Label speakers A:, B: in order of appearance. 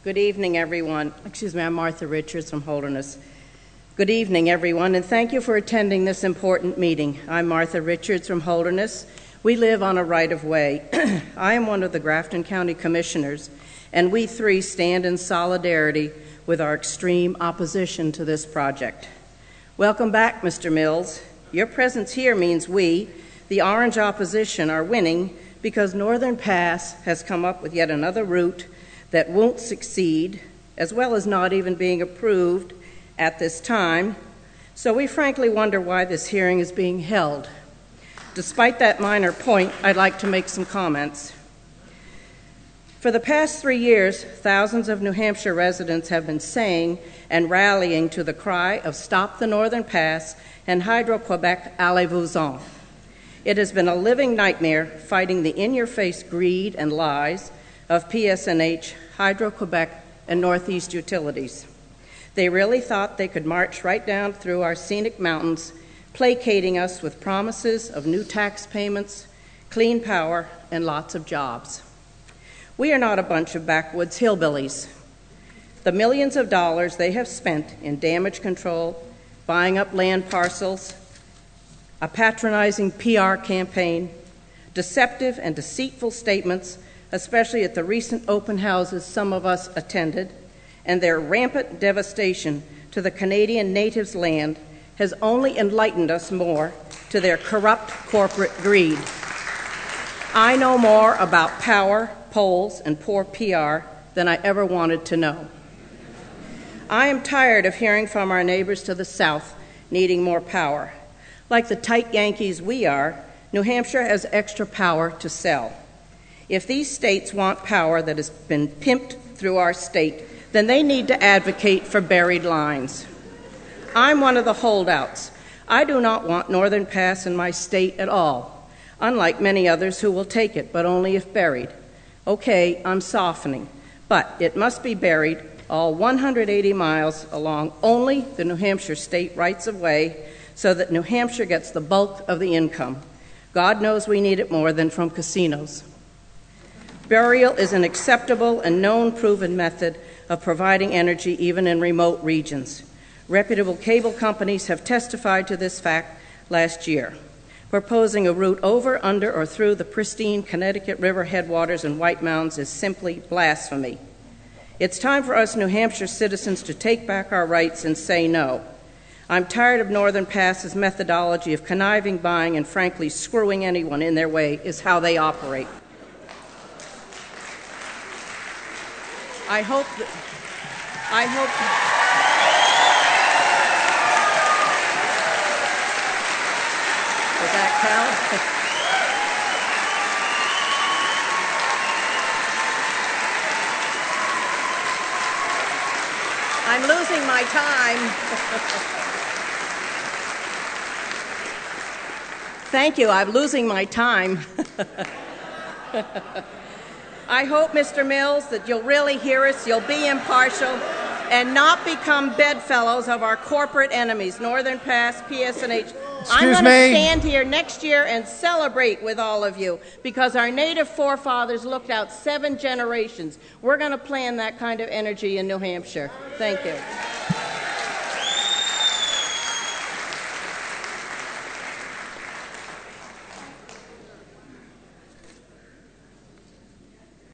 A: Good evening, everyone. Excuse me, I'm Martha Richards from Holderness. Good evening, everyone, and thank you for attending this important meeting. I'm Martha Richards from Holderness. We live on a right-of-way. I am one of the Grafton County Commissioners, and we three stand in solidarity with our extreme opposition to this project. Welcome back, Mr. Mills. Your presence here means we, the Orange opposition, are winning because Northern Pass has come up with yet another route that won't succeed, as well as not even being approved at this time. So we frankly wonder why this hearing is being held. Despite that minor point, I'd like to make some comments. For the past 3 years, thousands of New Hampshire residents have been saying and rallying to the cry of Stop the Northern Pass and Hydro-Quebec, allez-vous-en. It has been a living nightmare fighting the in-your-face greed and lies of PSNH, Hydro-Quebec, and Northeast Utilities. They really thought they could march right down through our scenic mountains, placating us with promises of new tax payments, clean power, and lots of jobs. We are not a bunch of backwoods hillbillies. The millions of dollars they have spent in damage control, buying up land parcels, a patronizing PR campaign, deceptive and deceitful statements, especially at the recent open houses some of us attended, and their rampant devastation to the Canadian natives' land has only enlightened us more to their corrupt corporate greed. I know more about power, polls, and poor PR than I ever wanted to know. I am tired of hearing from our neighbors to the south needing more power. Like the tight Yankees we are, New Hampshire has extra power to sell. If these states want power that has been pimped through our state, then they need to advocate for buried lines. I'm one of the holdouts. I do not want Northern Pass in my state at all, unlike many others who will take it, but only if buried. Okay, I'm softening, but it must be buried all 180 miles along only the New Hampshire state rights-of-way so that New Hampshire gets the bulk of the income. God knows we need it more than from casinos. Burial is an acceptable and known proven method of providing energy even in remote regions. Reputable cable companies have testified to this fact last year. Proposing a route over, under, or through the pristine Connecticut River headwaters and White Mountains is simply blasphemy. It's time for us New Hampshire citizens to take back our rights and say no. I'm tired of Northern Pass's methodology of conniving, buying, and frankly screwing anyone in their way is how they operate. I hope does that count? I'm losing my time. Thank you, I'm losing my time. I hope, Mr. Mills, that you'll really hear us, you'll be impartial, and not become bedfellows of our corporate enemies, Northern Pass, PSNH. I'm going to stand here next year and celebrate with all of you because our native forefathers looked out 7 generations. We're going to plan that kind of energy in New Hampshire. Thank you.